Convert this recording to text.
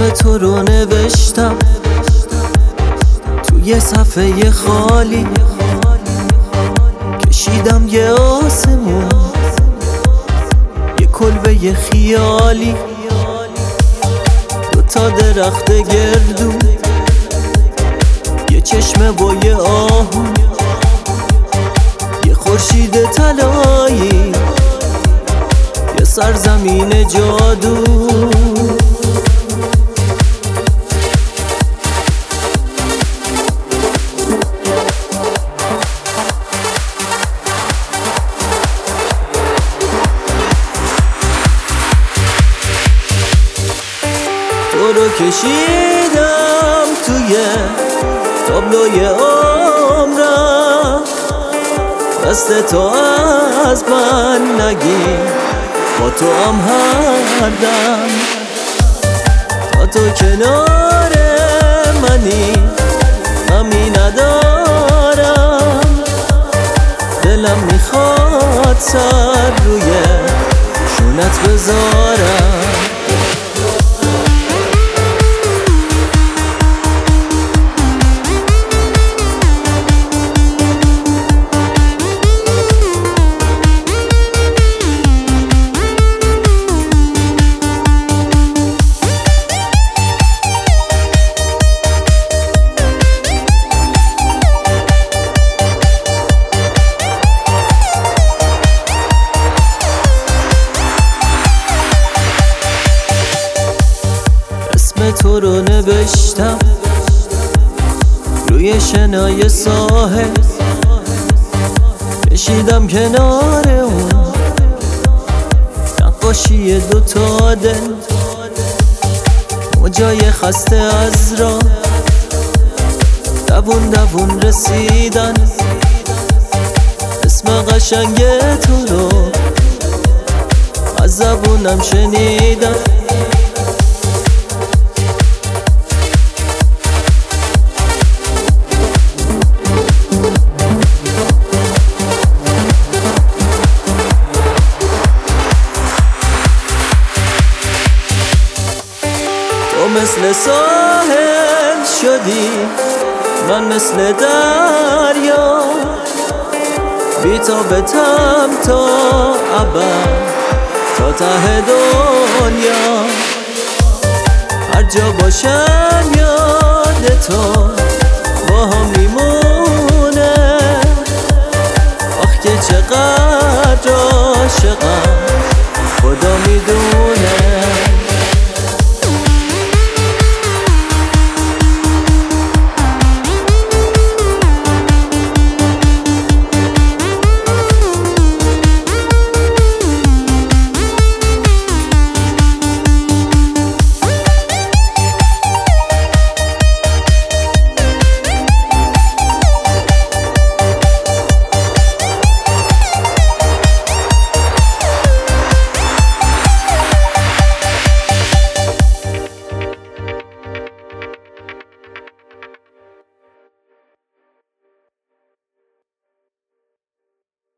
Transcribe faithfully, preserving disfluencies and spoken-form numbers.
اسم تو رو نوشتم توی صفحه خالی، کشیدم یه آسمون، یه کلبه خیالی، دوتا درخت گردون، یه چشمه با یه آهو، یه خورشید طلایی، یه سرزمین جادو. تو رو کشیدم توی تابلوی عمرم، دست تو از من نگیر، با تو هم هر دم، تا تو کنار منی غمی ندارم، دلم میخواد سر روی شونت بذارم. اسم تو رو نوشتم روی شنای ساحل، کشیدم کنار اون نقاشی دوتا دل، موجای خسته از راه دوون دوون رسیدن، اسم قشنگ تو رو از زبونم شنیدن. تو مثل ساحل شدی، من مثل دریا، بی تا بتم تا ابد، تا ته دنیا. هر جا باشم یاد تو با هم میمونه، آخ که چقدر عاشقم خدا میدونه.